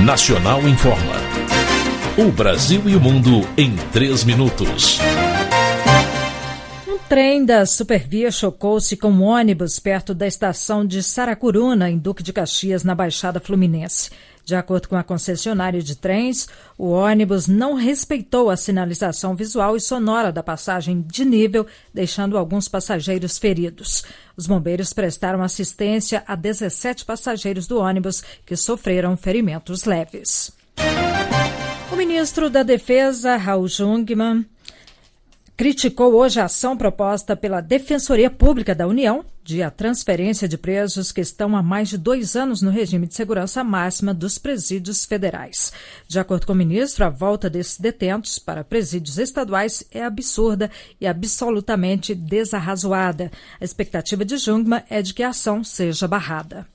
Nacional informa. O Brasil e o mundo em 3 minutos. Um trem da Supervia chocou-se com um ônibus perto da estação de Saracuruna, em Duque de Caxias, na Baixada Fluminense. De acordo com a concessionária de trens, o ônibus não respeitou a sinalização visual e sonora da passagem de nível, deixando alguns passageiros feridos. Os bombeiros prestaram assistência a 17 passageiros do ônibus que sofreram ferimentos leves. O ministro da Defesa, Raul Jungmann, criticou hoje a ação proposta pela Defensoria Pública da União de a transferência de presos que estão há mais de 2 anos no regime de segurança máxima dos presídios federais. De acordo com o ministro, a volta desses detentos para presídios estaduais é absurda e absolutamente desarrazoada. A expectativa de Jungmann é de que a ação seja barrada.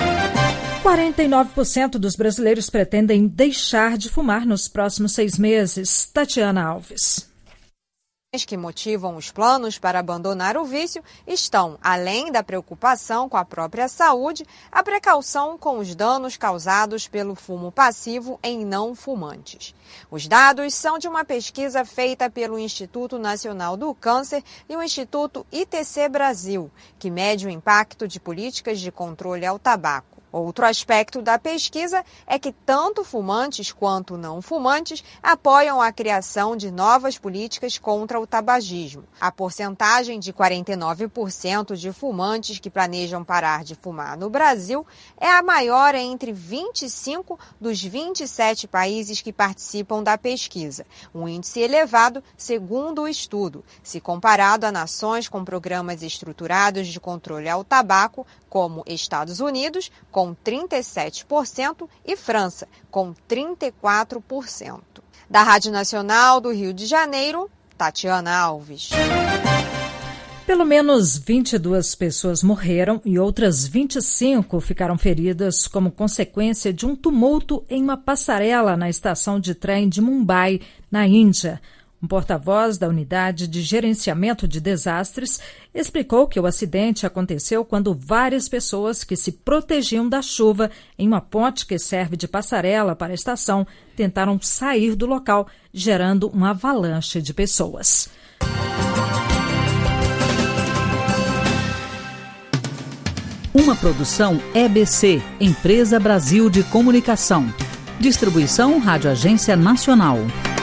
49% dos brasileiros pretendem deixar de fumar nos próximos 6 meses. Tatiana Alves. Que motivam os planos para abandonar o vício estão, além da preocupação com a própria saúde, a precaução com os danos causados pelo fumo passivo em não fumantes. Os dados são de uma pesquisa feita pelo Instituto Nacional do Câncer e o Instituto ITC Brasil, que mede o impacto de políticas de controle ao tabaco. Outro aspecto da pesquisa é que tanto fumantes quanto não fumantes apoiam a criação de novas políticas contra o tabagismo. A porcentagem de 49% de fumantes que planejam parar de fumar no Brasil é a maior entre 25 dos 27 países que participam da pesquisa, um índice elevado segundo o estudo, se comparado a nações com programas estruturados de controle ao tabaco, como Estados Unidos, com 37%, e França, com 34%. Da Rádio Nacional do Rio de Janeiro, Tatiana Alves. Pelo menos 22 pessoas morreram e outras 25 ficaram feridas como consequência de um tumulto em uma passarela na estação de trem de Mumbai, na Índia. Um porta-voz da Unidade de Gerenciamento de Desastres explicou que o acidente aconteceu quando várias pessoas que se protegiam da chuva em uma ponte que serve de passarela para a estação tentaram sair do local, gerando uma avalanche de pessoas. Uma produção EBC, Empresa Brasil de Comunicação. Distribuição Rádio Agência Nacional.